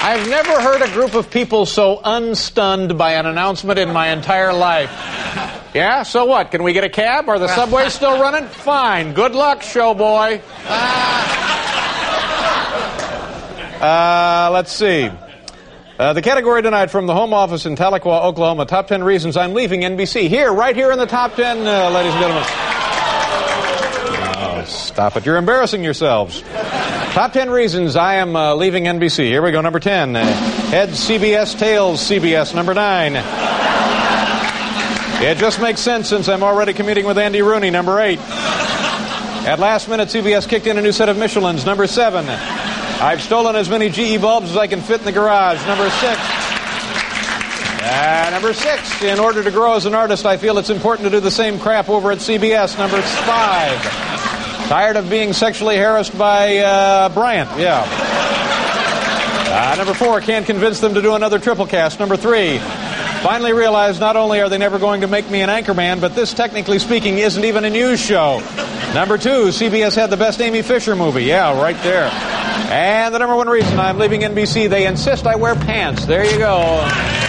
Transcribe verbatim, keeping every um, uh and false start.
I've never heard a group of people so unstunned by an announcement in my entire life. Yeah, so what? Can we get a cab? Are the subways still running? Fine. Good luck, showboy. Uh, let's see. Uh, the category tonight from the Home Office in Tahlequah, Oklahoma. Top ten reasons I'm leaving N B C. Here, right here in the top ten, uh, ladies and gentlemen. Oh, stop it. You're embarrassing yourselves. Top ten reasons I am uh, leaving N B C. Here we go. Number ten. Uh, head C B S, tails C B S. Number nine. It just makes sense since I'm already commuting with Andy Rooney. Number eight. At last minute, C B S kicked in a new set of Michelins. Number seven. I've stolen as many G E bulbs as I can fit in the garage. Number six. Uh, number six. In order to grow as an artist, I feel it's important to do the same crap over at C B S. Number five. Tired of being sexually harassed by uh, Bryant. Yeah. Uh, number four. Can't convince them to do another triple cast. Number three. Finally realized not only are they never going to make me an anchorman, but this, technically speaking, isn't even a news show. Number two, C B S had the best Amy Fisher movie. Yeah, right there. And the number one reason I'm leaving N B C, they insist I wear pants. There you go.